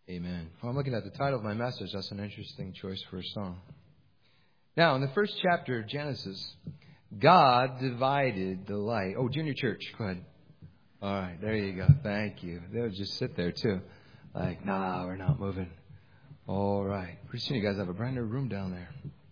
Amen. Well, I'm looking at the title of my message. That's an interesting choice for a song. Now, in the first chapter of Genesis, God divided the light. Oh, junior church, go ahead. All right, there you go. Thank you. They'll just sit there, too. Like, nah, we're not moving. All right. Pretty soon you guys have a brand new room down there.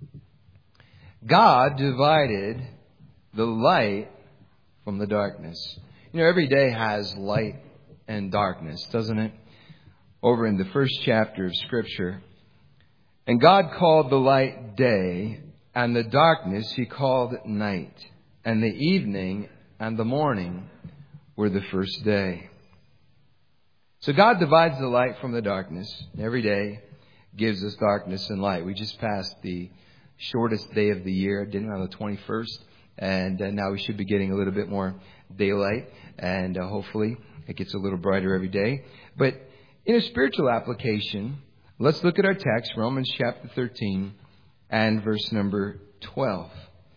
God divided the light from the darkness. You know, every day has light and darkness, doesn't it? Over in the first chapter of Scripture. And God called the light day, and the darkness He called night. And the evening and the morning were the first day. So God divides the light from the darkness. Every day gives us darkness and light. We just passed the shortest day of the year, didn't on the 21st. And now we should be getting a little bit more daylight. And hopefully it gets a little brighter every day. But in a spiritual application, let's look at our text, Romans chapter 13 and verse number 12.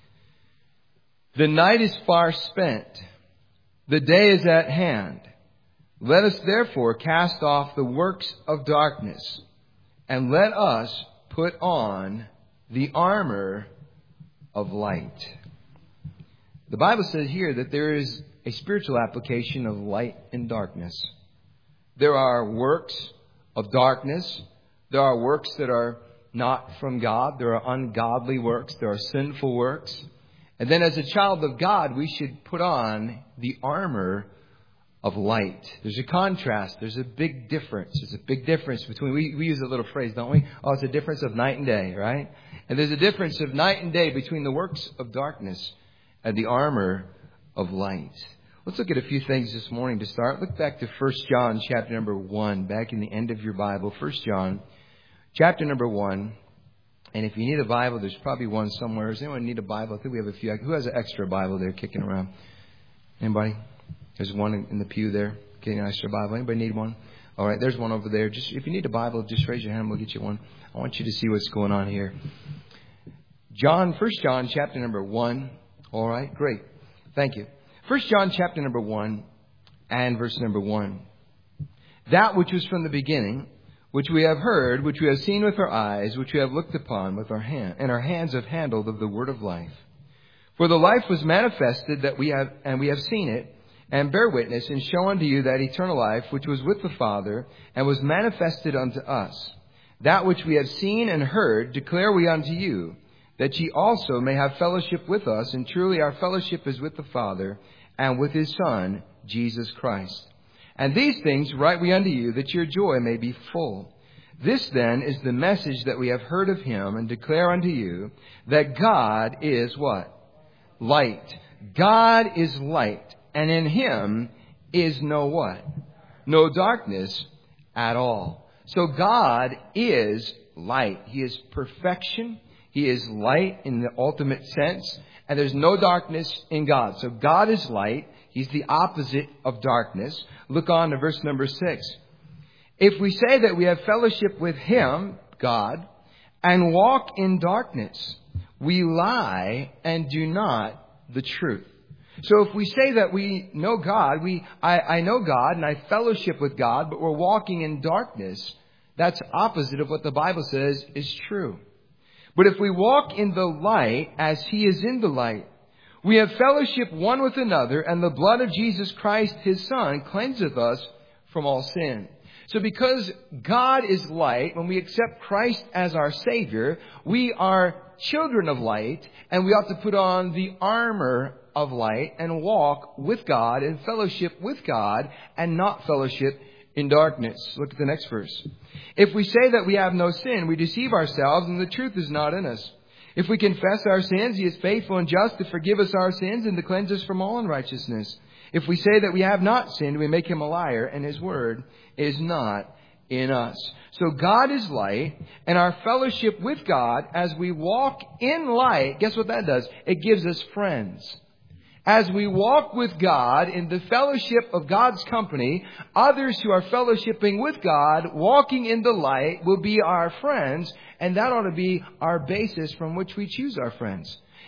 The night is far spent. The day is at hand. Let us therefore cast off the works of darkness, and let us put on the armor of light. The Bible says here that there is a spiritual application of light and darkness. There are works of darkness. There are works that are not from God. There are ungodly works. There are sinful works. And then as a child of God, we should put on the armor of light. There's a contrast. There's a big difference. There's a big difference between, we use a little phrase, don't we? Oh, it's a difference of night and day, right? And there's a difference of night and day between the works of darkness and the armor of light. Let's look at a few things this morning to start. Look back to 1 John chapter number 1, back in the end of your Bible. 1 John chapter number 1. And if you need a Bible, there's probably one somewhere. Does anyone need a Bible? I think we have a few. Who has an extra Bible there kicking around? Anybody? There's one in the pew there. Getting an extra Bible. Anybody need one? All right, there's one over there. Just if you need a Bible, just raise your hand. We'll get you one. I want you to see what's going on here. 1 John chapter number 1. All right, great. Thank you. 1 John chapter number 1 and verse number 1. That which was from the beginning, which we have heard, which we have seen with our eyes, which we have looked upon with our hand, and our hands have handled of the word of life. For the life was manifested that we have seen it, and bear witness, and show unto you that eternal life which was with the Father, and was manifested unto us. That which we have seen and heard declare we unto you, that ye also may have fellowship with us, and truly our fellowship is with the Father, and with His Son, Jesus Christ. And these things write we unto you, that your joy may be full. This then is the message that we have heard of Him, and declare unto you, that God is what? Light. God is light, and in Him is no what? No darkness at all. So God is light. He is perfection. He is light in the ultimate sense. And there's no darkness in God. So God is light. He's the opposite of darkness. Look on to verse number 6. If we say that we have fellowship with Him, God, and walk in darkness, we lie and do not the truth. So if we say that we know God, I know God and I fellowship with God, but we're walking in darkness, that's opposite of what the Bible says is true. But if we walk in the light as He is in the light, we have fellowship one with another, and the blood of Jesus Christ, His Son, cleanseth us from all sin. So because God is light, when we accept Christ as our Savior, we are children of light, and we ought to put on the armor of light and walk with God and fellowship with God and not fellowship in darkness. Look at the next verse. If we say that we have no sin, we deceive ourselves, and the truth is not in us. If we confess our sins, He is faithful and just to forgive us our sins and to cleanse us from all unrighteousness. If we say that we have not sinned, we make Him a liar, and His word is not in us. So God is light, and our fellowship with God, as we walk in light, guess what that does? It gives us friends. As we walk with God in the fellowship of God's company, others who are fellowshipping with God, walking in the light, will be our friends, and that ought to be our basis from which we choose our friends.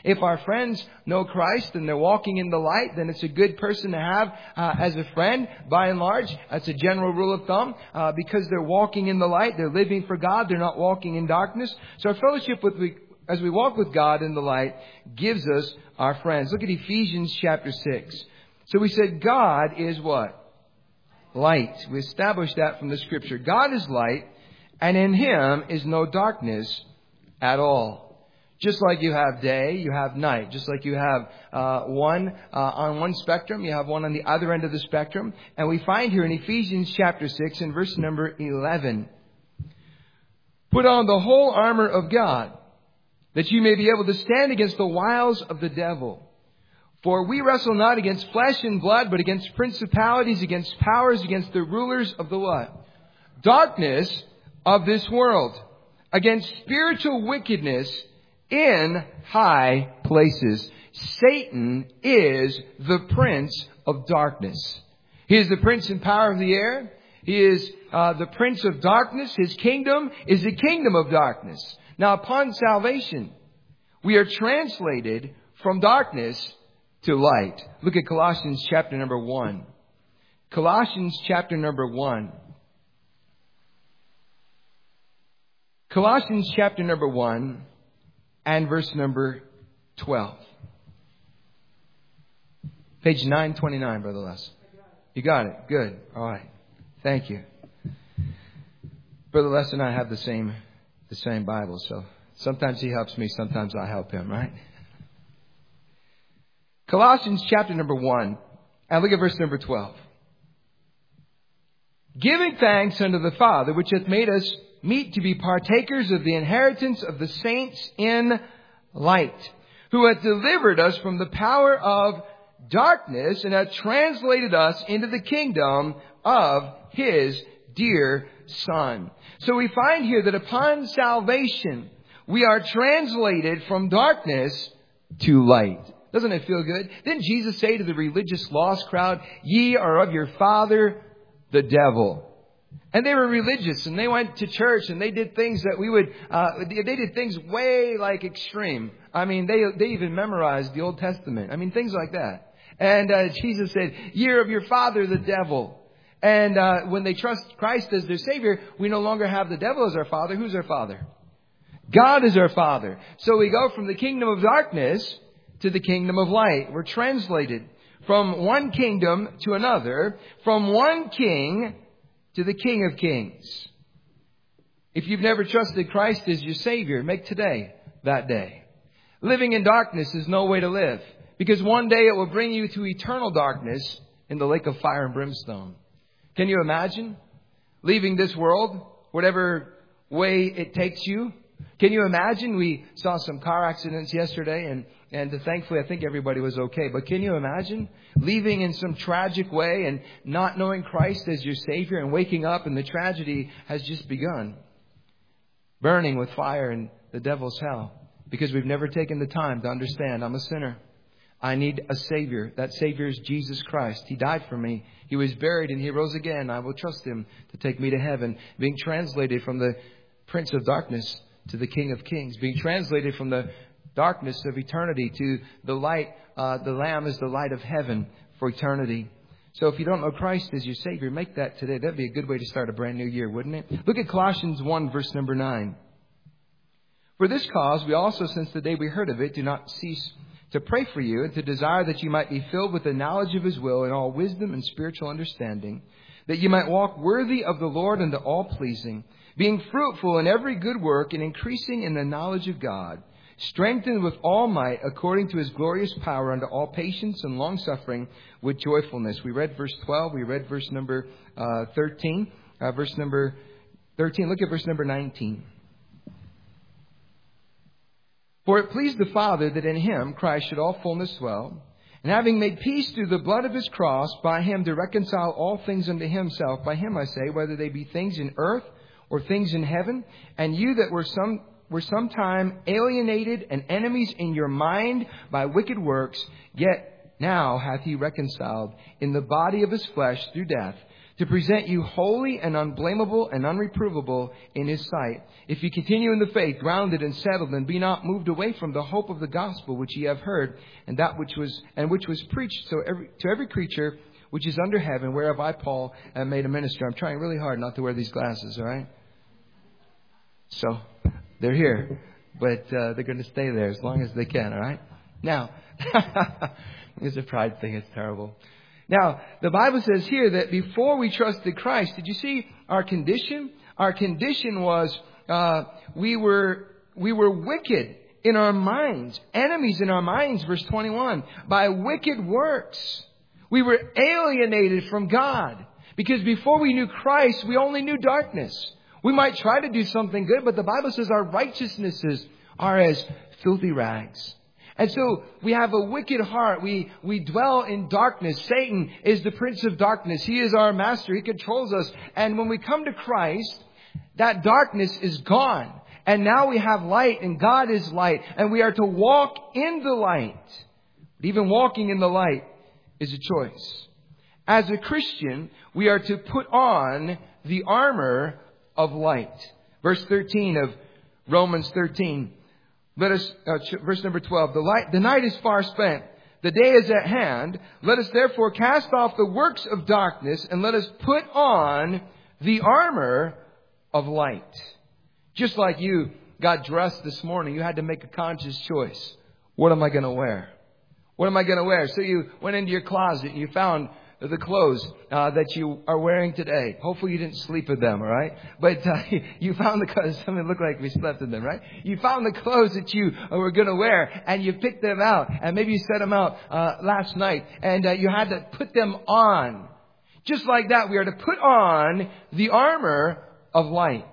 If our friends know Christ and they're walking in the light, then it's a good person to have as a friend. By and large, that's a general rule of thumb. Because they're walking in the light, they're living for God, they're not walking in darkness. So our fellowship as we walk with God in the light gives us our friends. Look at Ephesians chapter 6. So we said God is what? Light. We established that from the Scripture. God is light, and in Him is no darkness at all. Just like you have day, you have night. Just like you have one on one spectrum, you have one on the other end of the spectrum. And we find here in Ephesians chapter 6 and verse number 11, put on the whole armor of God, that you may be able to stand against the wiles of the devil. For we wrestle not against flesh and blood, but against principalities, against powers, against the rulers of the what? Darkness of this world, against spiritual wickedness in high places. Satan is the prince of darkness. He is the prince and power of the air. He is the prince of darkness. His kingdom is the kingdom of darkness. Now, upon salvation, we are translated from darkness to light. Look at Colossians chapter number 1. Colossians chapter number 1. Colossians chapter number 1 and verse number 12. Page 929, Brother Les. You got it. Good. All right. Thank you. Brother Les and I have the same Bible, so sometimes he helps me, sometimes I help him, right? Colossians chapter number 1, and look at verse number 12. Giving thanks unto the Father, which hath made us meet to be partakers of the inheritance of the saints in light, who hath delivered us from the power of darkness and hath translated us into the kingdom of His dear Son. So we find here that upon salvation, we are translated from darkness to light. Doesn't it feel good? Didn't Jesus say to the religious lost crowd, "Ye are of your father, the devil"? And they were religious, and they went to church, and they did things that we would, they did things way like extreme. I mean, they even memorized the Old Testament. I mean, things like that. And Jesus said, "Ye are of your father, the devil." And when they trust Christ as their Savior, we no longer have the devil as our father. Who's our father? God is our father. So we go from the kingdom of darkness to the kingdom of light. We're translated from one kingdom to another, from one king to the King of Kings. If you've never trusted Christ as your Savior, make today that day. Living in darkness is no way to live, because one day it will bring you to eternal darkness in the lake of fire and brimstone. Can you imagine leaving this world, whatever way it takes you? Can you imagine? We saw some car accidents yesterday, and thankfully I think everybody was okay. But can you imagine leaving in some tragic way and not knowing Christ as your Savior and waking up and the tragedy has just begun? Burning with fire in the devil's hell because we've never taken the time to understand I'm a sinner. I need a Savior. That Savior is Jesus Christ. He died for me. He was buried and He rose again. I will trust Him to take me to heaven. Being translated from the Prince of Darkness to the King of Kings. Being translated from the darkness of eternity to the light. The Lamb is the light of heaven for eternity. So if you don't know Christ as your Savior, make that today. That'd be a good way to start a brand new year, wouldn't it? Look at Colossians 1, verse number 9. For this cause, we also, since the day we heard of it, do not cease to pray for you and to desire that you might be filled with the knowledge of His will in all wisdom and spiritual understanding, that you might walk worthy of the Lord unto all pleasing, being fruitful in every good work and increasing in the knowledge of God, strengthened with all might according to His glorious power unto all patience and long-suffering with joyfulness. We read verse 12. We read verse number 13. Verse number 13. Look at verse number 19. For it pleased the Father that in Him Christ should all fullness dwell, and having made peace through the blood of His cross, by Him to reconcile all things unto Himself. By Him, I say, whether they be things in earth or things in heaven. And you that were sometime alienated and enemies in your mind by wicked works, yet now hath He reconciled in the body of His flesh through death, to present you holy and unblameable and unreprovable in His sight. If you continue in the faith, grounded and settled, and be not moved away from the hope of the gospel which ye have heard, and which was preached to every creature which is under heaven, whereof I, Paul, am made a minister. I'm trying really hard not to wear these glasses, all right? So, they're here, but they're going to stay there as long as they can, all right? Now, it's a pride thing. It's terrible. Now, the Bible says here that before we trusted Christ, did you see our condition? Our condition was we were wicked in our minds, enemies in our minds, verse 21, by wicked works. We were alienated from God because before we knew Christ, we only knew darkness. We might try to do something good, but the Bible says our righteousnesses are as filthy rags. And so we have a wicked heart. We dwell in darkness. Satan is the prince of darkness. He is our master. He controls us. And when we come to Christ, that darkness is gone. And now we have light, and God is light. And we are to walk in the light. But even walking in the light is a choice. As a Christian, we are to put on the armor of light. Verse 13 of Romans 13. Let us, verse number 12. The night is far spent. The day is at hand. Let us therefore cast off the works of darkness, and let us put on the armor of light. Just like you got dressed this morning, you had to make a conscious choice. What am I going to wear? What am I going to wear? So you went into your closet and you found the clothes that you are wearing today. Hopefully you didn't sleep with them, all right? But you found the clothes. Some of it looked like we slept in them, right? You found the clothes that you were going to wear, and you picked them out. And maybe you set them out last night, and you had to put them on. Just like that, we are to put on the armor of light.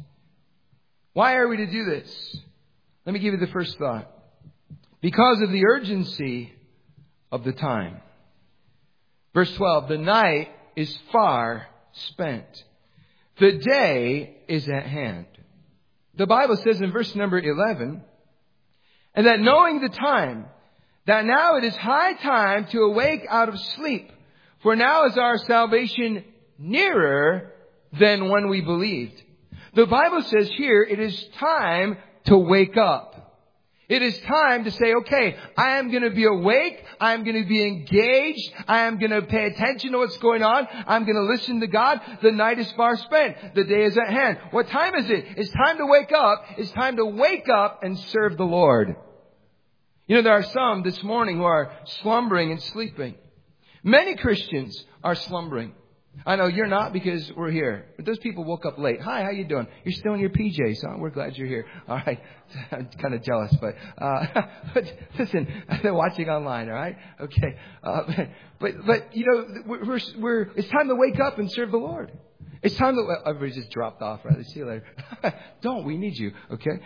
Why are we to do this? Let me give you the first thought. Because of the urgency of the time. Verse 12, the night is far spent. The day is at hand. The Bible says in verse number 11, and that knowing the time, that now it is high time to awake out of sleep. For now is our salvation nearer than when we believed. The Bible says here it is time to wake up. It is time to say, okay, I am going to be awake. I am going to be engaged. I am going to pay attention to what's going on. I'm going to listen to God. The night is far spent. The day is at hand. What time is it? It's time to wake up. It's time to wake up and serve the Lord. You know, there are some this morning who are slumbering and sleeping. Many Christians are slumbering. I know you're not because we're here. But those people woke up late. Hi, how you doing? You're still in your PJs, huh? We're glad you're here. All right. I'm kind of jealous, but listen, they're watching online, all right? Okay. But you know, it's time to wake up and serve the Lord. It's time to, everybody just dropped off, right? See you later. Don't, we need you, okay?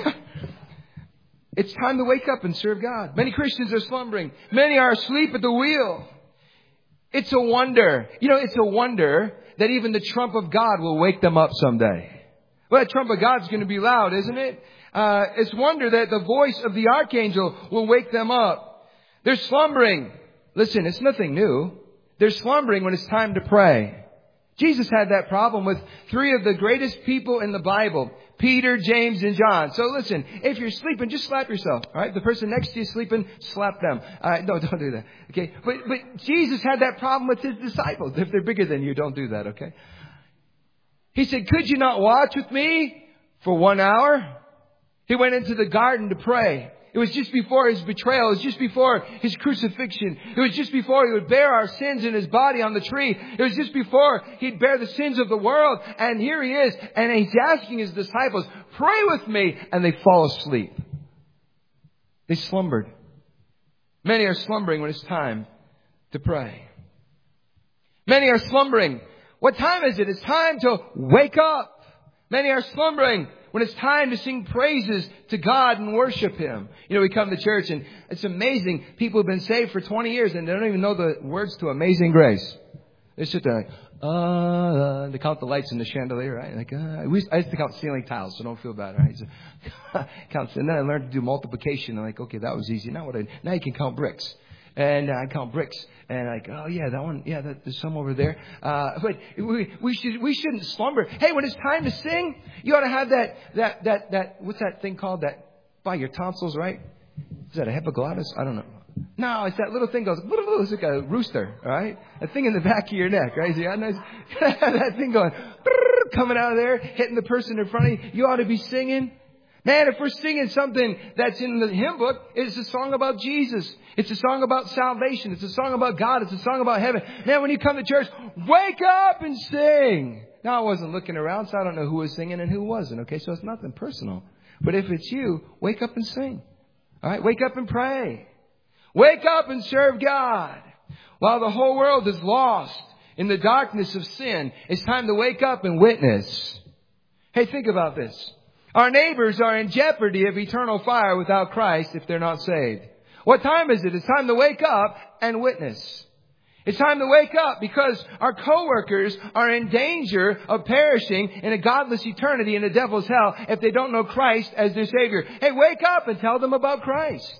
It's time to wake up and serve God. Many Christians are slumbering. Many are asleep at the wheel. It's a wonder. You know, it's a wonder that even the trump of God will wake them up someday. Well, that trump of God's going to be loud, isn't it? It's a wonder that the voice of the archangel will wake them up. They're slumbering. Listen, it's nothing new. They're slumbering when it's time to pray. Jesus had that problem with three of the greatest people in the Bible. Peter, James, and John. So listen, if you're sleeping, just slap yourself. All right? The person next to you sleeping, slap them. No, don't do that. Okay? But Jesus had that problem with his disciples. If they're bigger than you, don't do that. Okay? He said, could you not watch with me for 1 hour? He went into the garden to pray. It was just before his betrayal. It was just before his crucifixion. It was just before he would bear our sins in his body on the tree. It was just before he'd bear the sins of the world. And here he is. And he's asking his disciples, pray with me. And they fall asleep. They slumbered. Many are slumbering when it's time to pray. Many are slumbering. What time is it? It's time to wake up. Many are slumbering when it's time to sing praises to God and worship Him. You know, we come to church and it's amazing. People have been saved for 20 years and they don't even know the words to Amazing Grace. They sit there like, they count the lights in the chandelier, right? Like, I used to count ceiling tiles, so don't feel bad, right? So, and then I learned to do multiplication. I'm like, okay, that was easy. Now you can count bricks. And I count bricks. And like, oh yeah, that one, yeah, there's some over there. But we shouldn't slumber. Hey, when it's time to sing, you ought to have that, what's that thing called? That by your tonsils, right? Is that a epiglottis? I don't know. No, it's that little thing goes, it's like a rooster, all right? A thing in the back of your neck, right? See, nice, that thing going, coming out of there, hitting the person in front of you. You ought to be singing. Man, if we're singing something that's in the hymn book, it's a song about Jesus. It's a song about salvation. It's a song about God. It's a song about heaven. Man, when you come to church, wake up and sing. Now, I wasn't looking around, so I don't know who was singing and who wasn't. Okay, so it's nothing personal. But if it's you, wake up and sing. All right, wake up and pray. Wake up and serve God. While the whole world is lost in the darkness of sin, it's time to wake up and witness. Hey, think about this. Our neighbors are in jeopardy of eternal fire without Christ if they're not saved. What time is it? It's time to wake up and witness. It's time to wake up because our coworkers are in danger of perishing in a godless eternity in the devil's hell if they don't know Christ as their Savior. Hey, wake up and tell them about Christ.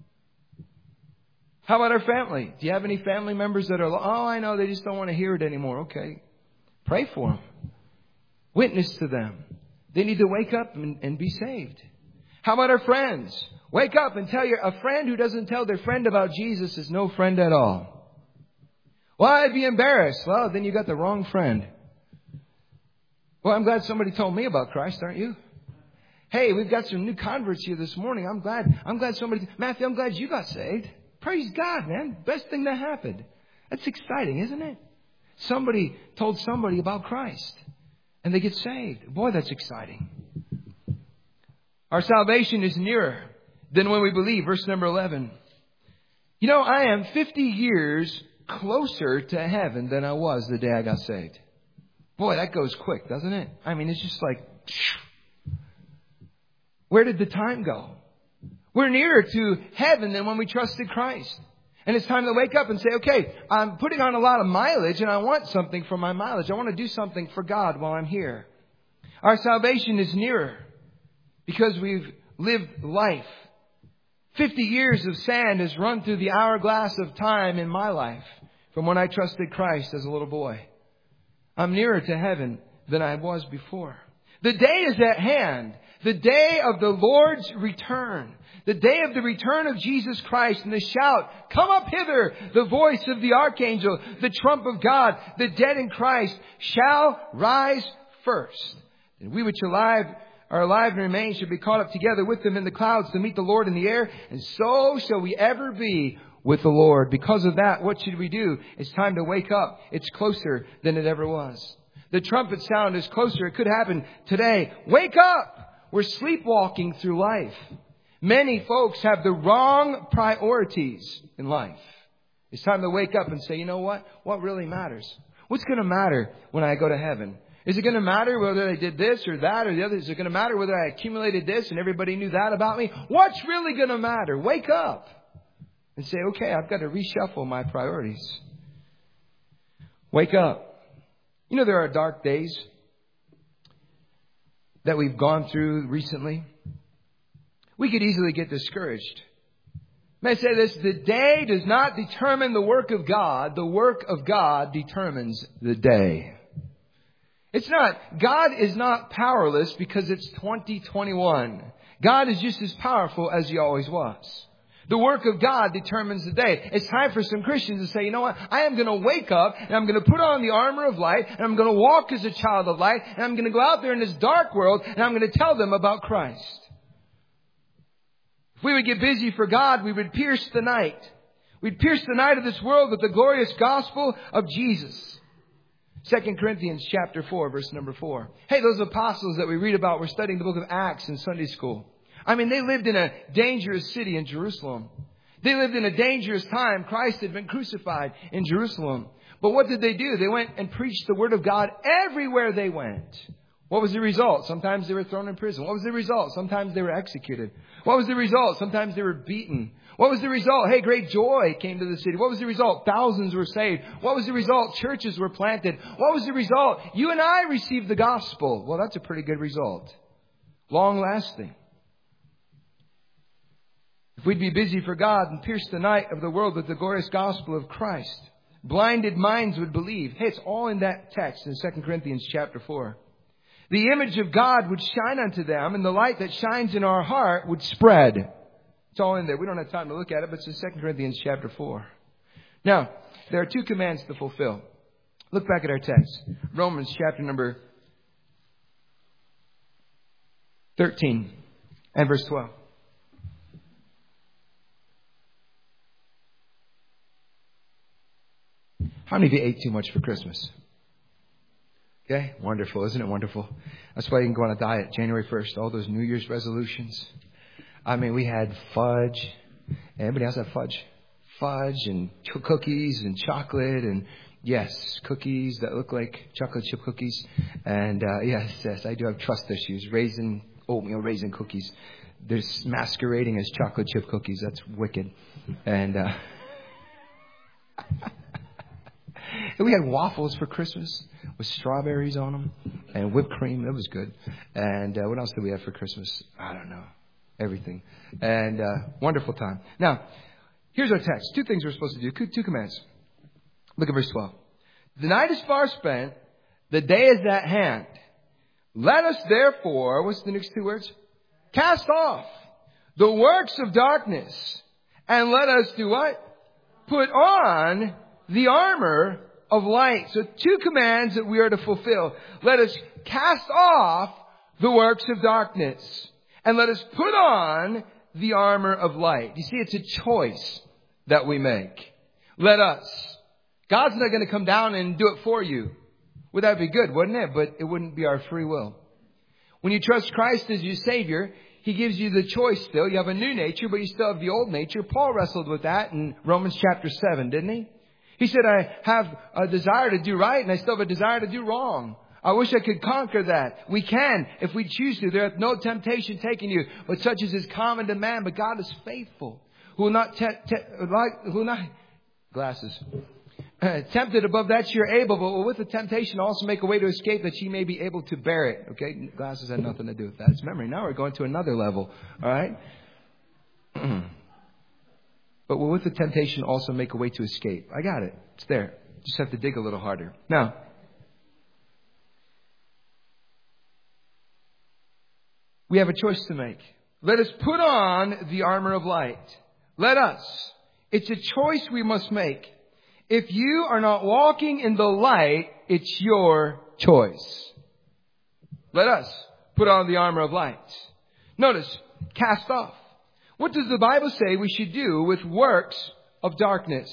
How about our family? Do you have any family members that are, oh, I know, they just don't want to hear it anymore. Okay. Pray for them. Witness to them. They need to wake up and be saved. How about our friends? Wake up and tell a friend who doesn't tell their friend about Jesus is no friend at all. Well, I'd be embarrassed. Well, then you got the wrong friend. Well, I'm glad somebody told me about Christ, aren't you? Hey, we've got some new converts here this morning. I'm glad somebody, Matthew, I'm glad you got saved. Praise God, man. Best thing that happened. That's exciting, isn't it? Somebody told somebody about Christ and they get saved. Boy, that's exciting. Our salvation is nearer than when we believe. Verse number 11. You know, I am 50 years closer to heaven than I was the day I got saved. Boy, that goes quick, doesn't it? I mean, it's just like, where did the time go? We're nearer to heaven than when we trusted Christ. And it's time to wake up and say, okay, I'm putting on a lot of mileage and I want something for my mileage. I want to do something for God while I'm here. Our salvation is nearer because we've lived life. 50 years of sand has run through the hourglass of time in my life from when I trusted Christ as a little boy. I'm nearer to heaven than I was before. The day is at hand. The day of the Lord's return. The day of the return of Jesus Christ and the shout, come up hither, the voice of the archangel, the trump of God, the dead in Christ shall rise first. And we which are alive and remain shall be caught up together with them in the clouds to meet the Lord in the air. And so shall we ever be with the Lord. Because of that, what should we do? It's time to wake up. It's closer than it ever was. The trumpet sound is closer. It could happen today. Wake up! We're sleepwalking through life. Many folks have the wrong priorities in life. It's time to wake up and say, you know what? What really matters? What's going to matter when I go to heaven? Is it going to matter whether I did this or that or the other? Is it going to matter whether I accumulated this and everybody knew that about me? What's really going to matter? Wake up and say, okay, I've got to reshuffle my priorities. Wake up. You know, there are dark days that we've gone through recently. We could easily get discouraged. May I say this? The day does not determine the work of God. The work of God determines the day. It's not. God is not powerless because it's 2021. God is just as powerful as He always was. The work of God determines the day. It's time for some Christians to say, you know what? I am going to wake up and I'm going to put on the armor of light and I'm going to walk as a child of light and I'm going to go out there in this dark world and I'm going to tell them about Christ. If we would get busy for God, we would pierce the night. We'd pierce the night of this world with the glorious gospel of Jesus. 2 Corinthians chapter 4, verse number 4. Hey, those apostles that we read about, we're studying the book of Acts in Sunday school. I mean, they lived in a dangerous city in Jerusalem. They lived in a dangerous time. Christ had been crucified in Jerusalem. But what did they do? They went and preached the word of God everywhere they went. What was the result? Sometimes they were thrown in prison. What was the result? Sometimes they were executed. What was the result? Sometimes they were beaten. What was the result? Hey, great joy came to the city. What was the result? Thousands were saved. What was the result? Churches were planted. What was the result? You and I received the gospel. Well, that's a pretty good result. Long lasting. If we'd be busy for God and pierce the night of the world with the glorious gospel of Christ, blinded minds would believe. Hey, it's all in that text in 2 Corinthians chapter 4. The image of God would shine unto them, and the light that shines in our heart would spread. It's all in there. We don't have time to look at it, but it's in 2 Corinthians chapter 4. Now, there are two commands to fulfill. Look back at our text. Romans chapter number 13 and verse 12. How many of you ate too much for Christmas? Okay, wonderful. Isn't it wonderful? That's why you can go on a diet January 1st. All those New Year's resolutions. I mean, we had fudge. Anybody else have fudge? Fudge and cookies and chocolate and, yes, cookies that look like chocolate chip cookies. And, yes, I do have trust issues. Oatmeal raisin cookies. They're masquerading as chocolate chip cookies. That's wicked. And, we had waffles for Christmas with strawberries on them and whipped cream. It was good. And what else did we have for Christmas? I don't know. Everything. And wonderful time. Now, here's our text. Two things we're supposed to do. Two commands. Look at verse 12. The night is far spent. The day is at hand. Let us therefore, what's the next two words? Cast off the works of darkness. And let us do what? Put on the armor of light. So two commands that we are to fulfill. Let us cast off the works of darkness. And let us put on the armor of light. You see, it's a choice that we make. Let us. God's not going to come down and do it for you. Well, that would be good, wouldn't it? But it wouldn't be our free will. When you trust Christ as your Savior, He gives you the choice still. You have a new nature, but you still have the old nature. Paul wrestled with that in Romans chapter 7, didn't he? He said, I have a desire to do right, and I still have a desire to do wrong. I wish I could conquer that. We can, if we choose to. There hath no temptation taken you, but such as is common to man. But God is faithful, who will not tempted above that you're able, but will with the temptation also make a way to escape, that ye may be able to bear it. Okay, glasses had nothing to do with that. It's memory. Now we're going to another level. All right. But will with the temptation also make a way to escape. I got it. It's there. Just have to dig a little harder. Now, we have a choice to make. Let us put on the armor of light. Let us. It's a choice we must make. If you are not walking in the light, it's your choice. Let us put on the armor of light. Notice, cast off. What does the Bible say we should do with works of darkness?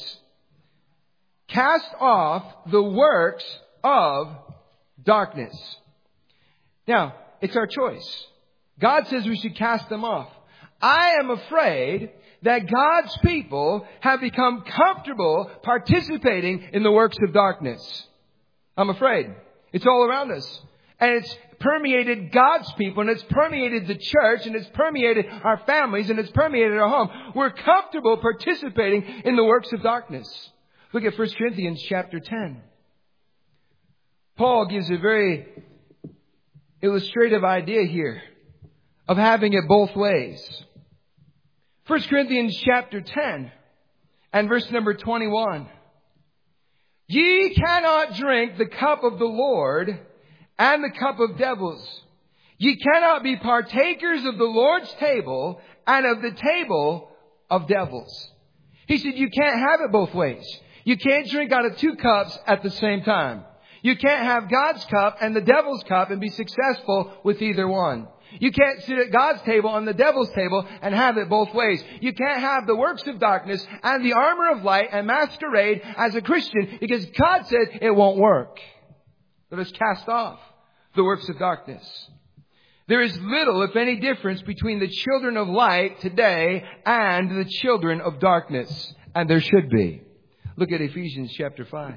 Cast off the works of darkness. Now, it's our choice. God says we should cast them off. I am afraid that God's people have become comfortable participating in the works of darkness. I'm afraid. It's all around us. And it's permeated God's people, and it's permeated the church, and it's permeated our families, and it's permeated our home. We're comfortable participating in the works of darkness. Look at 1 Corinthians chapter 10. Paul gives a very illustrative idea here of having it both ways. 1 Corinthians chapter 10 and verse number 21. Ye cannot drink the cup of the Lord and the cup of devils. Ye cannot be partakers of the Lord's table and of the table of devils. He said you can't have it both ways. You can't drink out of two cups at the same time. You can't have God's cup and the devil's cup and be successful with either one. You can't sit at God's table and the devil's table and have it both ways. You can't have the works of darkness and the armor of light and masquerade as a Christian, because God said it won't work. Let us cast off the works of darkness. There is little, if any, difference between the children of light today and the children of darkness. And there should be. Look at Ephesians chapter 5.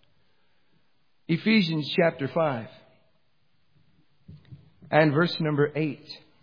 Ephesians chapter 5. And verse number 8.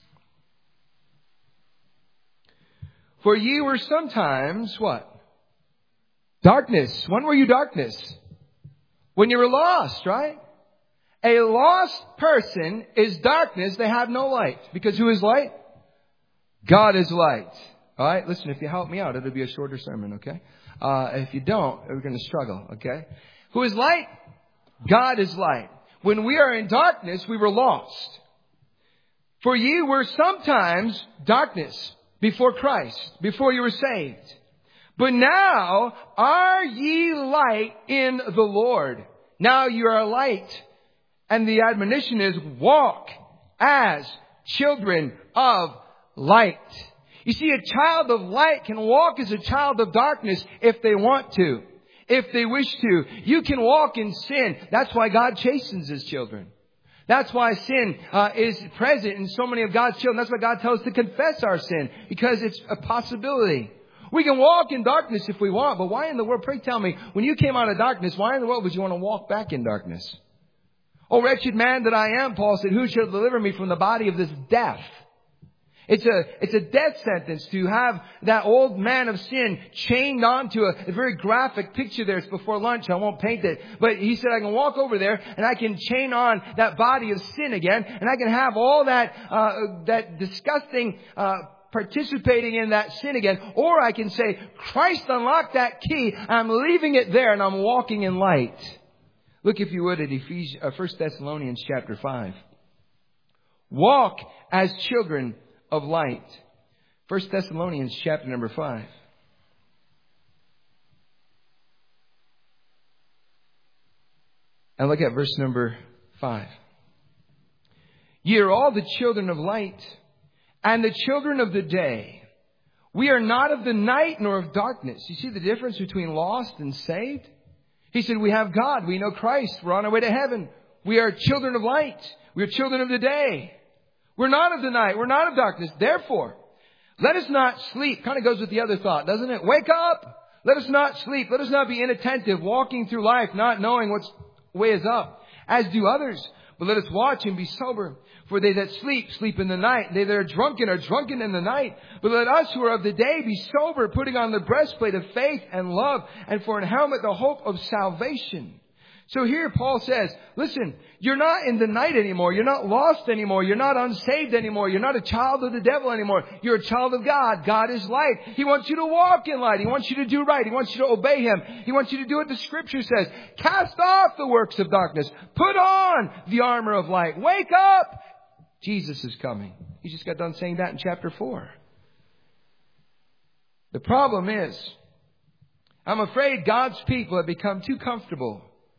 For ye were sometimes what? Darkness. When were you darkness? When you were lost, right? A lost person is darkness. They have no light. Because who is light? God is light. All right? Listen, if you help me out, it'll be a shorter sermon, okay? If you don't, we're going to struggle, okay? Who is light? God is light. When we are in darkness, we were lost. For ye were sometimes darkness before Christ, before you were saved. But now are ye light in the Lord. Now you are light. And the admonition is walk as children of light. You see, a child of light can walk as a child of darkness if they want to, if they wish to. You can walk in sin. That's why God chastens His children. That's why sin is present in so many of God's children. That's why God tells us to confess our sin, because it's a possibility. We can walk in darkness if we want, but why in the world, pray tell me, when you came out of darkness, why in the world would you want to walk back in darkness? Oh, wretched man that I am, Paul said, who shall deliver me from the body of this death? It's a death sentence to have that old man of sin chained onto a very graphic picture there. It's before lunch. I won't paint it. But he said I can walk over there and I can chain on that body of sin again. And I can have all that disgusting participating in that sin again. Or I can say, Christ unlocked that key. I'm leaving it there and I'm walking in light. Look, if you would, at 1 Thessalonians chapter 5. Walk as children of light. 1 Thessalonians chapter number 5. And look at verse number 5. Ye are all the children of light and the children of the day. We are not of the night nor of darkness. You see the difference between lost and saved? He said, we have God. We know Christ. We're on our way to heaven. We are children of light. We are children of the day. We're not of the night. We're not of darkness. Therefore, let us not sleep. Kind of goes with the other thought, doesn't it? Wake up. Let us not sleep. Let us not be inattentive, walking through life, not knowing what's way is up, as do others. But let us watch and be sober. For they that sleep, sleep in the night. They that are drunken in the night. But let us who are of the day be sober, putting on the breastplate of faith and love, and for an helmet the hope of salvation. So here Paul says, listen, you're not in the night anymore. You're not lost anymore. You're not unsaved anymore. You're not a child of the devil anymore. You're a child of God. God is light. He wants you to walk in light. He wants you to do right. He wants you to obey Him. He wants you to do what the Scripture says. Cast off the works of darkness. Put on the armor of light. Wake up. Jesus is coming. He just got done saying that in chapter 4. The problem is, I'm afraid God's people have become too comfortable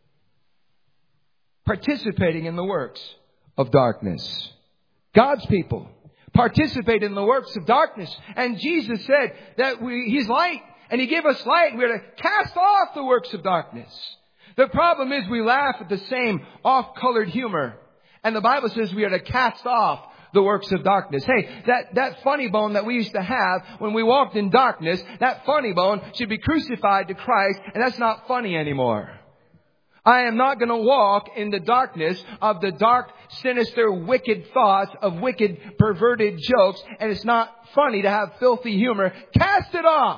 participating in the works of darkness. God's people participate in the works of darkness. And Jesus said that He's light and He gave us light. We're to cast off the works of darkness. The problem is we laugh at the same off-colored humor. And the Bible says we are to cast off the works of darkness. Hey, that funny bone that we used to have when we walked in darkness, that funny bone should be crucified to Christ, and that's not funny anymore. I am not going to walk in the darkness of the dark, sinister, wicked thoughts of wicked, perverted jokes. And it's not funny to have filthy humor. Cast it off.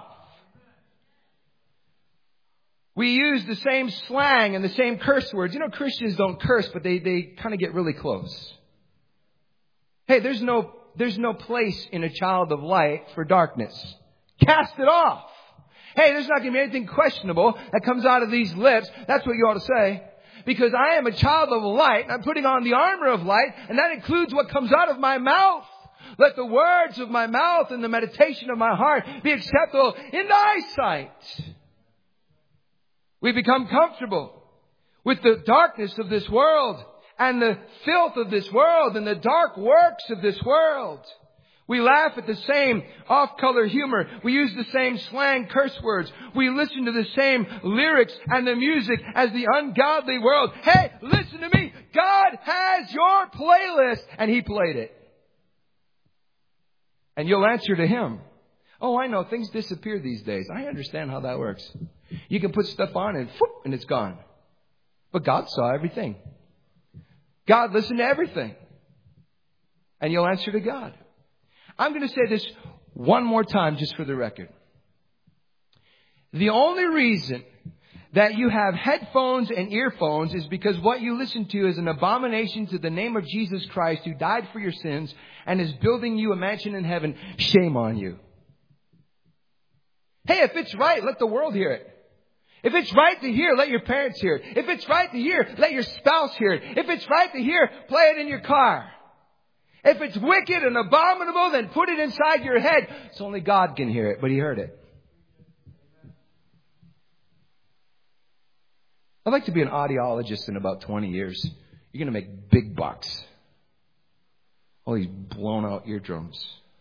We use the same slang and the same curse words. You know, Christians don't curse, but they kind of get really close. Hey, there's no place in a child of light for darkness. Cast it off. Hey, there's not going to be anything questionable that comes out of these lips. That's what you ought to say. Because I am a child of light, and I'm putting on the armor of light, and that includes what comes out of my mouth. Let the words of my mouth and the meditation of my heart be acceptable in Thy sight. We become comfortable with the darkness of this world and the filth of this world and the dark works of this world. We laugh at the same off-color humor. We use the same slang curse words. We listen to the same lyrics and the music as the ungodly world. Hey, listen to me. God has your playlist, and He played it. And you'll answer to Him. Oh, I know. Things disappear these days. I understand how that works. You can put stuff on and it's gone. But God saw everything. God listened to everything. And you'll answer to God. I'm going to say this one more time just for the record. The only reason that you have headphones and earphones is because what you listen to is an abomination to the name of Jesus Christ, who died for your sins and is building you a mansion in heaven. Shame on you. Hey, if it's right, let the world hear it. If it's right to hear, let your parents hear it. If it's right to hear, let your spouse hear it. If it's right to hear, play it in your car. If it's wicked and abominable, then put it inside your head. So only God can hear it, but He heard it. I'd like to be an audiologist in about 20 years. You're going to make big bucks. All these blown out eardrums.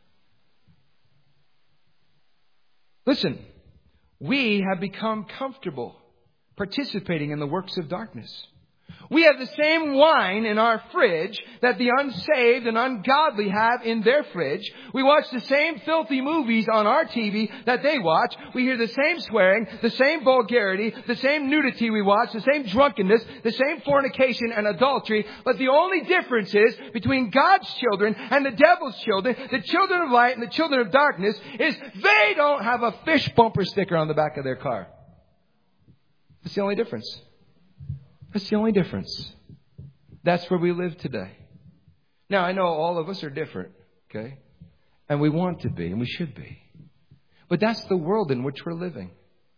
Listen, we have become comfortable participating in the works of darkness. We have the same wine in our fridge that the unsaved and ungodly have in their fridge. We watch the same filthy movies on our TV that they watch. We hear the same swearing, the same vulgarity, the same nudity we watch, the same drunkenness, the same fornication and adultery. But the only difference is between God's children and the devil's children, the children of light and the children of darkness, is they don't have a fish bumper sticker on the back of their car. That's the only difference. That's the only difference. That's where we live today. Now, I know all of us are different, okay? And we want to be, and we should be. But that's the world in which we're living.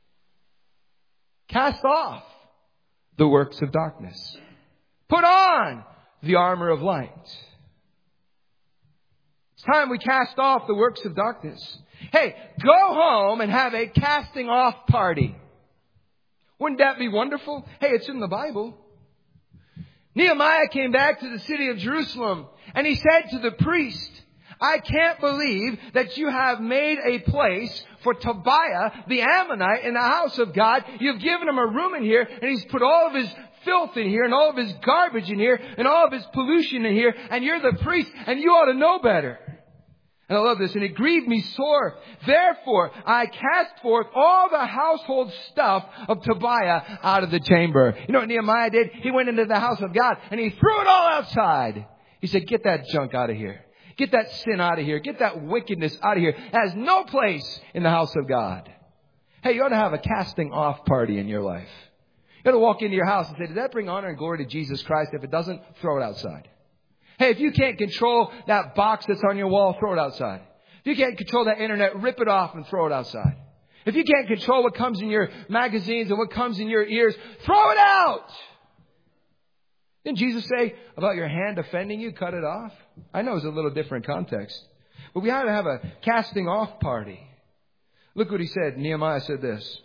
Cast off the works of darkness. Put on the armor of light. It's time we cast off the works of darkness. Hey, go home and have a casting off party. Wouldn't that be wonderful? Hey, it's in the Bible. Nehemiah came back to the city of Jerusalem and he said to the priest, I can't believe that you have made a place for Tobiah, the Ammonite, in the house of God. You've given him a room in here and he's put all of his filth in here and all of his garbage in here and all of his pollution in here, and you're the priest and you ought to know better. And I love this. And it grieved me sore. Therefore, I cast forth all the household stuff of Tobiah out of the chamber. You know what Nehemiah did? He went into the house of God and he threw it all outside. He said, get that junk out of here. Get that sin out of here. Get that wickedness out of here. It has no place in the house of God. Hey, you ought to have a casting off party in your life. You ought to walk into your house and say, does that bring honor and glory to Jesus Christ? If it doesn't, throw it outside. Hey, if you can't control that box that's on your wall, throw it outside. If you can't control that internet, rip it off and throw it outside. If you can't control what comes in your magazines and what comes in your ears, throw it out. Didn't Jesus say about your hand offending you, cut it off? I know it's a little different context. But we had to have a casting off party. Look what he said. Nehemiah said this.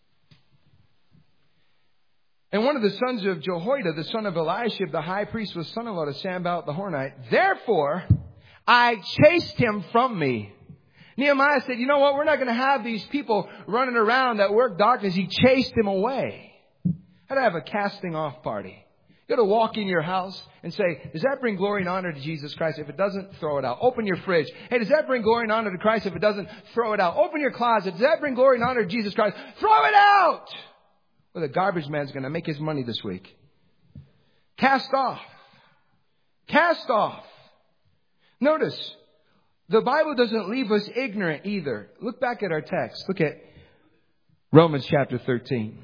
And one of the sons of Jehoiada, the son of Eliashib, the high priest, was son-in-law to Sanballat the Hornite. Therefore, I chased him from me. Nehemiah said, you know what? We're not going to have these people running around that work darkness. He chased him away. Had to have a casting off party. You got to walk in your house and say, does that bring glory and honor to Jesus Christ? If it doesn't, throw it out. Open your fridge. Hey, does that bring glory and honor to Christ? If it doesn't, throw it out. Open your closet. Does that bring glory and honor to Jesus Christ? Throw it out. Well, the garbage man's going to make his money this week. Cast off. Cast off. Notice, the Bible doesn't leave us ignorant either. Look back at our text. Look at Romans chapter 13.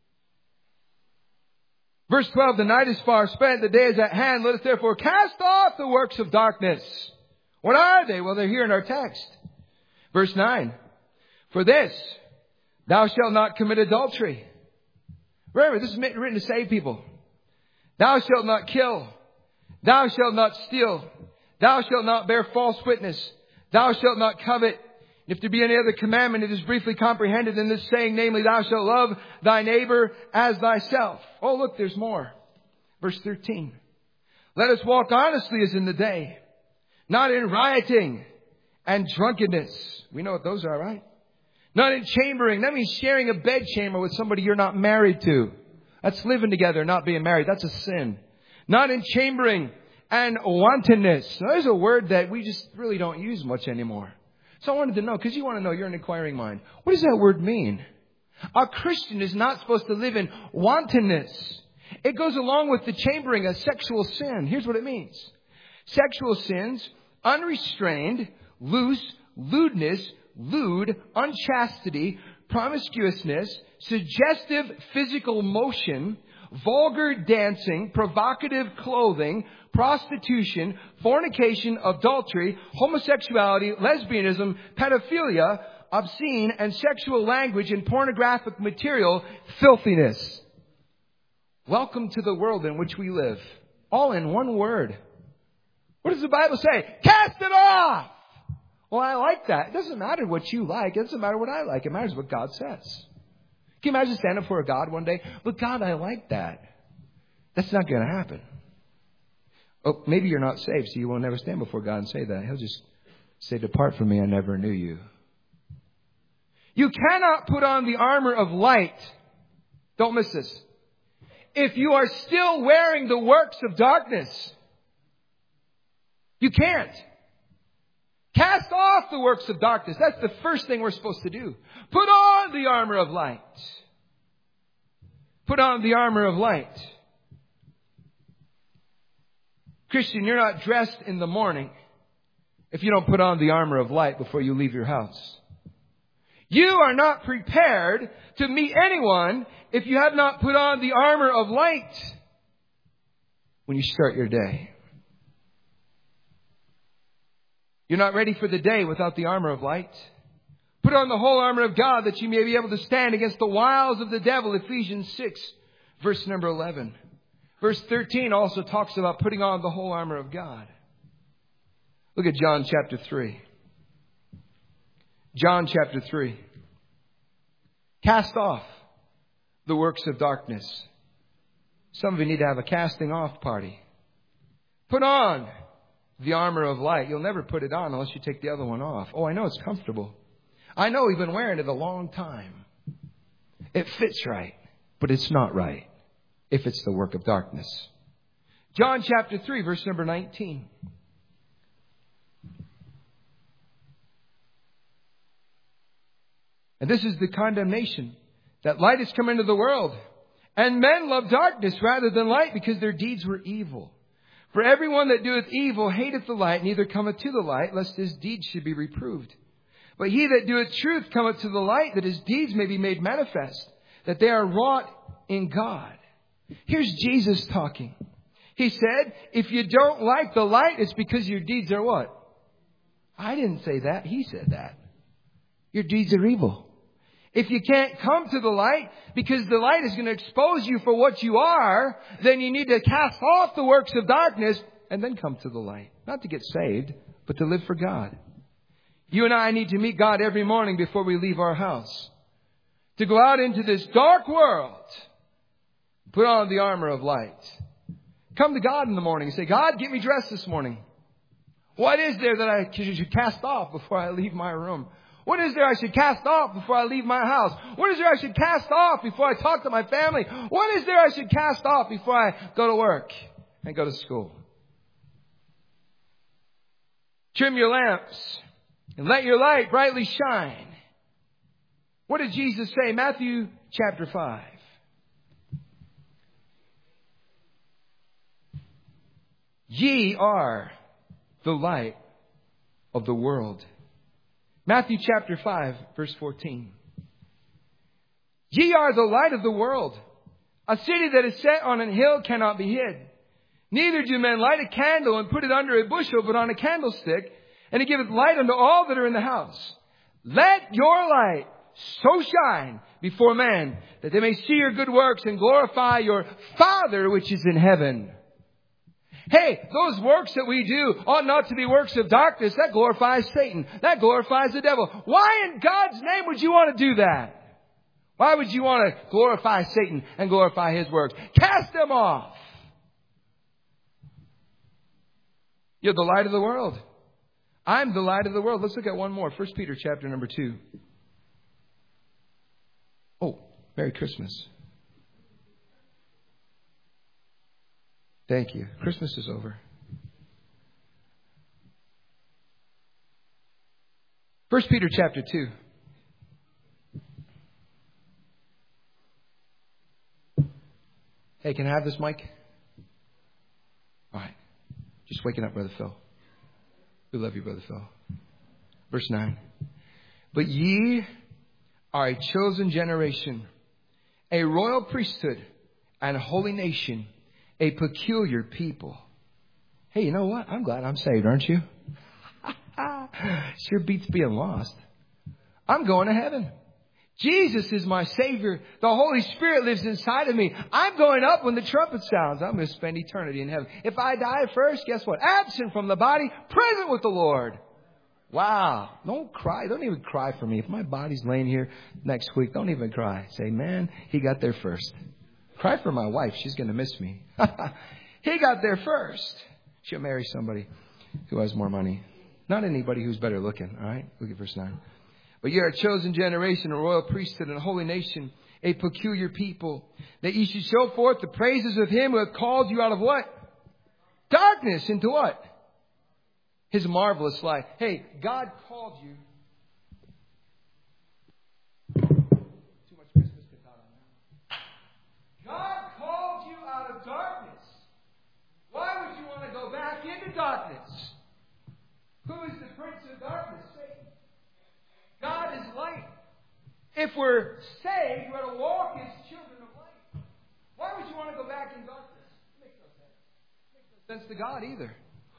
Verse 12, the night is far spent, the day is at hand. Let us therefore cast off the works of darkness. What are they? Well, they're here in our text. Verse 9. For this, thou shalt not commit adultery. Remember, this is written to save people. Thou shalt not kill. Thou shalt not steal. Thou shalt not bear false witness. Thou shalt not covet. If there be any other commandment, it is briefly comprehended in this saying, namely, thou shalt love thy neighbor as thyself. Oh, look, there's more. Verse 13. Let us walk honestly as in the day, not in rioting and drunkenness. We know what those are, right? Not in chambering. That means sharing a bed chamber with somebody you're not married to. That's living together, not being married. That's a sin. Not in chambering and wantonness. Now, there's a word that we just really don't use much anymore. So I wanted to know, because you want to know, you're an inquiring mind. What does that word mean? A Christian is not supposed to live in wantonness. It goes along with the chambering, a sexual sin. Here's what it means. Sexual sins, unrestrained, loose, lewdness, lewd, unchastity, promiscuousness, suggestive physical motion, vulgar dancing, provocative clothing, prostitution, fornication, adultery, homosexuality, lesbianism, pedophilia, obscene and sexual language and pornographic material, filthiness. Welcome to the world in which we live. All in one word. What does the Bible say? Cast it off! Well, I like that. It doesn't matter what you like. It doesn't matter what I like. It matters what God says. Can you imagine standing before God one day? But God, I like that. That's not going to happen. Oh, maybe you're not saved, so you will never stand before God and say that. He'll just say, depart from me, I never knew you. You cannot put on the armor of light. Don't miss this. If you are still wearing the works of darkness, you can't. Cast off the works of darkness. That's the first thing we're supposed to do. Put on the armor of light. Put on the armor of light. Christian, you're not dressed in the morning if you don't put on the armor of light before you leave your house. You are not prepared to meet anyone if you have not put on the armor of light when you start your day. You're not ready for the day without the armor of light. Put on the whole armor of God that you may be able to stand against the wiles of the devil. Ephesians 6, verse number 11. Verse 13 also talks about putting on the whole armor of God. Look at John chapter 3. John chapter 3. Cast off the works of darkness. Some of you need to have a casting off party. Put on the armor of light. You'll never put it on unless you take the other one off. Oh, I know it's comfortable. I know we've been wearing it a long time. It fits right, but it's not right if it's the work of darkness. John chapter 3, verse number 19. And this is the condemnation, that light has come into the world, and men love darkness rather than light, because their deeds were evil. For everyone that doeth evil hateth the light, neither cometh to the light, lest his deeds should be reproved. But he that doeth truth cometh to the light, that his deeds may be made manifest, that they are wrought in God. Here's Jesus talking. He said, if you don't like the light, it's because your deeds are what? I didn't say that. He said that. Your deeds are evil. If you can't come to the light because the light is going to expose you for what you are, then you need to cast off the works of darkness and then come to the light. Not to get saved, but to live for God. You and I need to meet God every morning before we leave our house. To go out into this dark world. Put on the armor of light. Come to God in the morning and say, God, get me dressed this morning. What is there that I should cast off before I leave my room? What is there I should cast off before I leave my house? What is there I should cast off before I talk to my family? What is there I should cast off before I go to work and go to school? Trim your lamps and let your light brightly shine. What did Jesus say? Matthew chapter 5. Ye are the light of the world. Matthew chapter 5, verse 14. Ye are the light of the world. A city that is set on an hill cannot be hid. Neither do men light a candle and put it under a bushel, but on a candlestick, and it giveth light unto all that are in the house. Let your light so shine before men, that they may see your good works and glorify your Father which is in heaven. Hey, those works that we do ought not to be works of darkness. That glorifies Satan. That glorifies the devil. Why in God's name would you want to do that? Why would you want to glorify Satan and glorify his works? Cast them off. You're the light of the world. I'm the light of the world. Let's look at one more. 1 Peter chapter number 2. Oh, Merry Christmas. Thank you. Christmas is over. 1 Peter chapter 2. Hey, can I have this mic? All right. Just waking up, Brother Phil. We love you, Brother Phil. Verse 9. But ye are a chosen generation, a royal priesthood, and a holy nation, a peculiar people. Hey, you know what? I'm glad I'm saved, aren't you? Sure beats being lost. I'm going to heaven. Jesus is my Savior. The Holy Spirit lives inside of me. I'm going up when the trumpet sounds. I'm going to spend eternity in heaven. If I die first, guess what? Absent from the body, present with the Lord. Wow. Don't cry. Don't even cry for me. If my body's laying here next week, don't even cry. Say, man, he got there first. Cry for my wife. She's going to miss me. He got there first. She'll marry somebody who has more money. Not anybody who's better looking. All right? Look at verse 9. But you're a chosen generation, a royal priesthood, and a holy nation, a peculiar people, that you should show forth the praises of him who hath called you out of what? Darkness into what? His marvelous light. Hey, God called you. Too much Christmas cantata now. God called you out of darkness. Why would you want to go back into darkness? Who is the prince of darkness? Satan. God is light. If we're saved, we're to walk as children of light. Why would you want to go back in darkness? It makes no sense. It makes no sense to God either.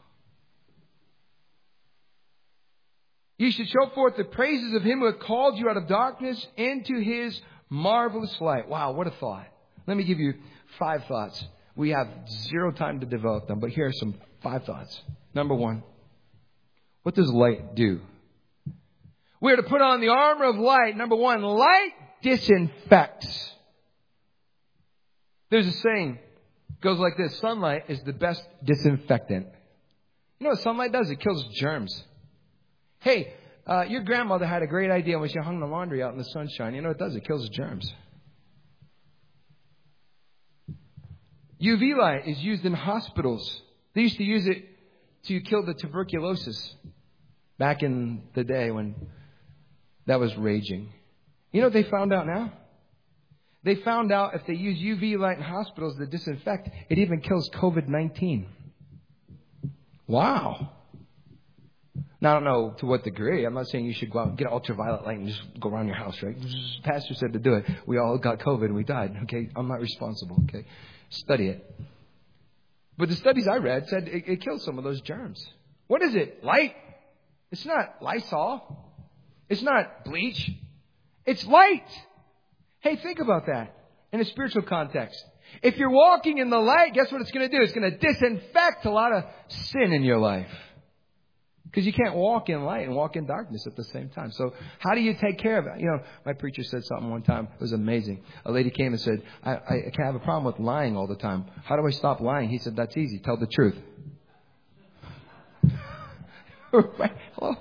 You should show forth the praises of him who hath called you out of darkness into his marvelous light. Wow, what a thought. Let me give you 5 thoughts. We have 0 time to develop them, but here are some 5 thoughts. Number 1, what does light do? We're to put on the armor of light. Number 1, light disinfects. There's a saying, it goes like this: sunlight is the best disinfectant. You know what sunlight does? It kills germs. Hey, your grandmother had a great idea when she hung the laundry out in the sunshine. You know what it does? It kills germs. UV light is used in hospitals. They used to use it to kill the tuberculosis back in the day when that was raging. You know what they found out now? They found out if they use UV light in hospitals to disinfect, it even kills COVID-19. Wow. Now, I don't know to what degree. I'm not saying you should go out and get ultraviolet light and just go around your house, right? Pastor said to do it. We all got COVID and we died. Okay, I'm not responsible. Okay, study it. But the studies I read said it killed some of those germs. What is it? Light. It's not Lysol. It's not bleach. It's light. Hey, think about that in a spiritual context. If you're walking in the light, guess what it's going to do? It's going to disinfect a lot of sin in your life. Because you can't walk in light and walk in darkness at the same time. So how do you take care of it? You know, my preacher said something one time. It was amazing. A lady came and said, I have a problem with lying all the time. How do I stop lying? He said, that's easy. Tell the truth. Right? Hello?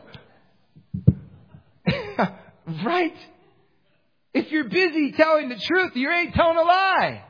Right? If you're busy telling the truth, you ain't telling a lie.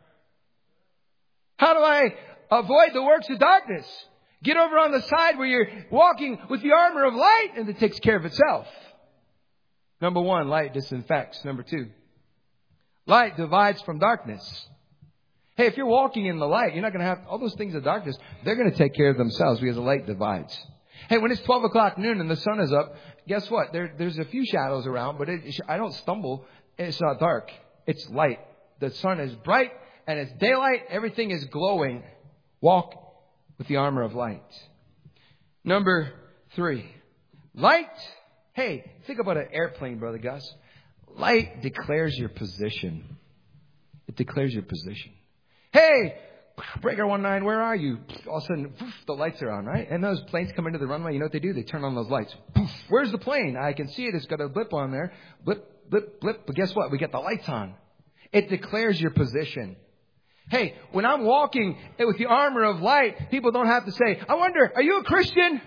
How do I avoid the works of darkness? Get over on the side where you're walking with the armor of light and it takes care of itself. Number 1, light disinfects. Number 2, light divides from darkness. Hey, if you're walking in the light, you're not going to have all those things of darkness. They're going to take care of themselves because the light divides. Hey, when it's 12 o'clock noon and the sun is up, guess what? There's a few shadows around, but I don't stumble. It's not dark. It's light. The sun is bright and it's daylight. Everything is glowing. Walk with the armor of light. Number 3, light. Hey, think about an airplane, Brother Gus. Light declares your position. It declares your position. Hey, Breaker 19, where are you? All of a sudden, poof, the lights are on, right? And those planes come into the runway. You know what they do? They turn on those lights. Poof, where's the plane? I can see it. It's got a blip on there. Blip, blip, blip. But guess what? We get the lights on. It declares your position. Hey, when I'm walking with the armor of light, people don't have to say, I wonder, are you a Christian?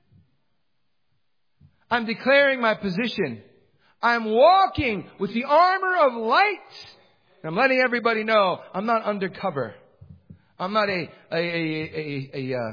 I'm declaring my position. I'm walking with the armor of light. I'm letting everybody know I'm not undercover. I'm not a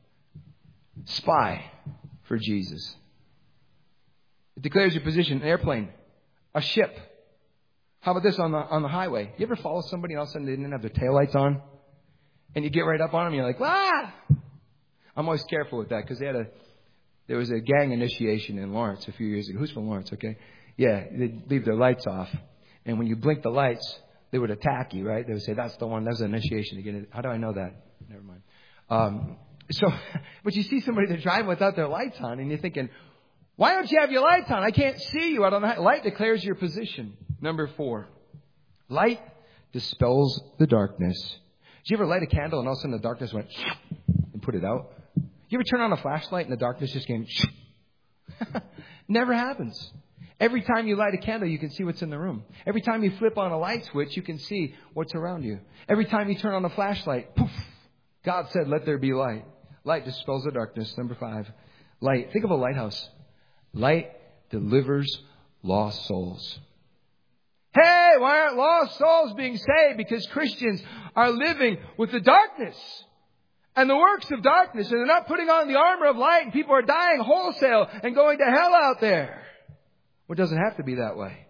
spy for Jesus. It declares your position. An airplane, a ship. How about this on the highway? You ever follow somebody and all of a sudden they didn't have their taillights on? And you get right up on them and you're like, ah! I'm always careful with that because there was a gang initiation in Lawrence a few years ago. Who's from Lawrence, okay? Yeah, they'd leave their lights off. And when you blink the lights, they would attack you, right? They would say, that's the one, that's an initiation to get it. How do I know that? Never mind. But you see somebody that's driving without their lights on and you're thinking, Why don't you have your lights on? I can't see you out on the night. Light declares your position. Number 4. Light dispels the darkness. Did you ever light a candle and all of a sudden the darkness went and put it out? You ever turn on a flashlight and the darkness just came? Never happens. Every time you light a candle, you can see what's in the room. Every time you flip on a light switch, you can see what's around you. Every time you turn on a flashlight, poof, God said, let there be light. Light dispels the darkness. Number 5. Light. Think of a lighthouse. Light delivers lost souls. Hey, why aren't lost souls being saved? Because Christians are living with the darkness and the works of darkness, and they're not putting on the armor of light, and people are dying wholesale and going to hell out there. Well, it doesn't have to be that way.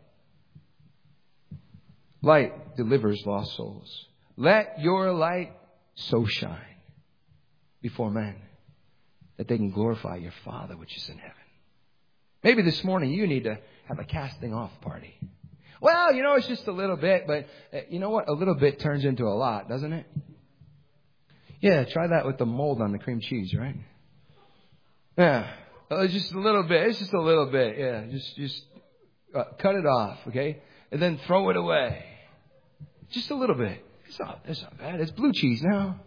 Light delivers lost souls. Let your light so shine before men that they can glorify your Father which is in heaven. Maybe this morning you need to have a casting off party. Well, it's just a little bit, but you know what? A little bit turns into a lot, doesn't it? Yeah, try that with the mold on the cream cheese, right? Yeah, it's just a little bit. It's just a little bit. Yeah, just cut it off, okay? And then throw it away. Just a little bit. It's not bad. It's blue cheese now.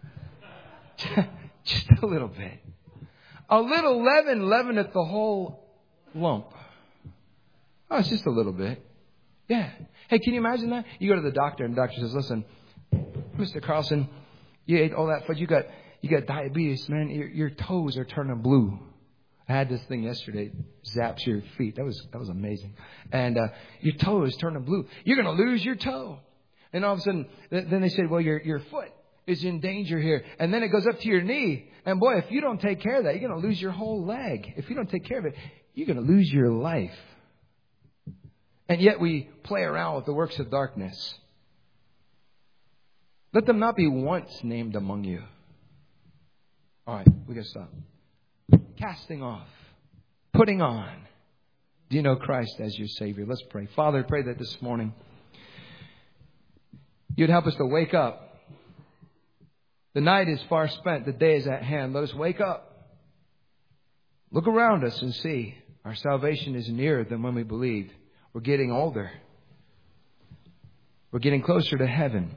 Just a little bit. A little leaven leaveneth the whole lump. Oh, it's just a little bit. Yeah. Hey, can you imagine that? You go to the doctor and the doctor says, listen, Mr. Carlson, you ate all that food. You got diabetes, man. Your toes are turning blue. I had this thing yesterday. Zaps your feet. That was amazing. And your toe is turning blue. You're going to lose your toe. And all of a sudden, then they said, well, your foot is in danger here. And then it goes up to your knee. And boy, if you don't take care of that, you're going to lose your whole leg. If you don't take care of it, you're going to lose your life. And yet we play around with the works of darkness. Let them not be once named among you. All right, we got to stop. Casting off. Putting on. Do you know Christ as your Savior? Let's pray. Father, I pray that this morning you'd help us to wake up. The night is far spent. The day is at hand. Let us wake up. Look around us and see our salvation is nearer than when we believed. We're getting older. We're getting closer to heaven.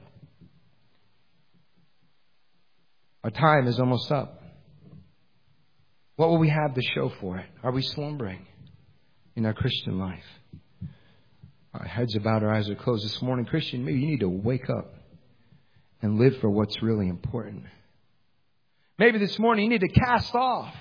Our time is almost up. What will we have to show for it? Are we slumbering in our Christian life? Our heads are bowed, our eyes are closed this morning. Christian, maybe you need to wake up and live for what's really important. Maybe this morning you need to cast off.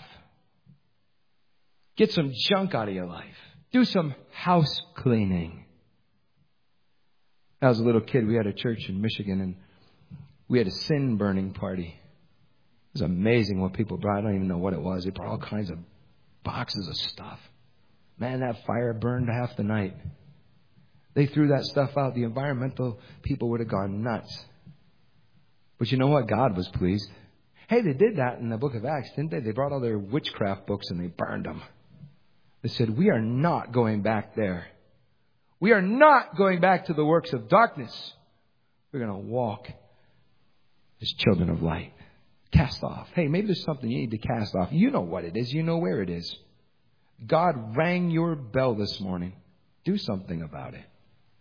Get some junk out of your life. Do some house cleaning. When I was a little kid, we had a church in Michigan, and we had a sin burning party. It was amazing what people brought. I don't even know what it was. They brought all kinds of boxes of stuff. Man, that fire burned half the night. They threw that stuff out. The environmental people would have gone nuts. But you know what? God was pleased. Hey, they did that in the book of Acts, didn't they? They brought all their witchcraft books and they burned them. They said, we are not going back there. We are not going back to the works of darkness. We're going to walk as children of light. Cast off. Hey, maybe there's something you need to cast off. You know what it is. You know where it is. God rang your bell this morning. Do something about it.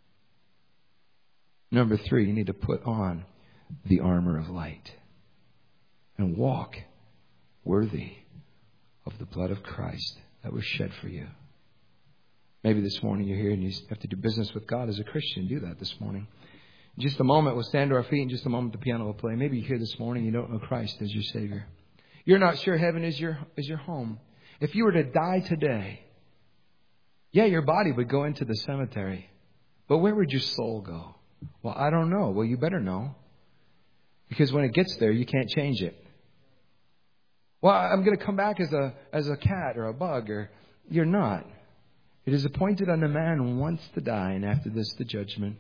Number 3, you need to put on the armor of light and walk worthy of the blood of Christ that was shed for you. Maybe this morning you're here and you have to do business with God as a Christian. Do that this morning. In just a moment, we'll stand to our feet. In just a moment, the piano will play. Maybe you're here this morning, you don't know Christ as your Savior. You're not sure heaven is your home. If you were to die today, yeah, your body would go into the cemetery. But where would your soul go? Well, I don't know. Well, you better know. Because when it gets there, you can't change it. Well, I'm going to come back as a cat or a bug, or you're not. It is appointed unto man once to die, and after this, the judgment.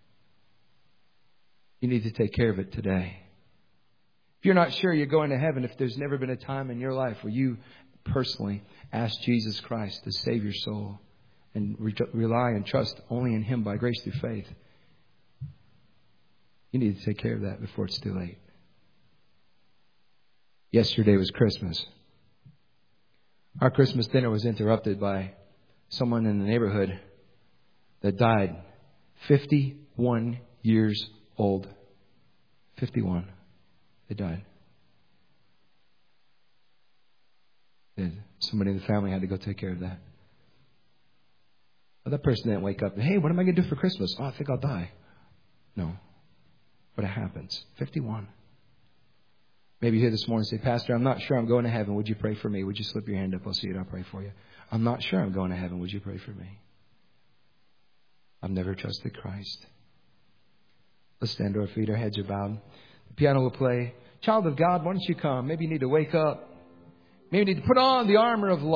You need to take care of it today. If you're not sure you're going to heaven, if there's never been a time in your life where you personally asked Jesus Christ to save your soul and rely and trust only in Him by grace through faith, you need to take care of that before it's too late. Yesterday was Christmas. Our Christmas dinner was interrupted by someone in the neighborhood that died 51 years old. 51. They died. And somebody in the family had to go take care of that. But that person didn't wake up and, hey, what am I going to do for Christmas? Oh, I think I'll die. No. But it happens. 51. Maybe you're here this morning and say, Pastor, I'm not sure I'm going to heaven. Would you pray for me? Would you slip your hand up? I'll see it. I'll pray for you. I'm not sure I'm going to heaven. Would you pray for me? I've never trusted Christ. Let's stand to our feet. Our heads are bowed. The piano will play. Child of God, why don't you come? Maybe you need to wake up. Maybe you need to put on the armor of light.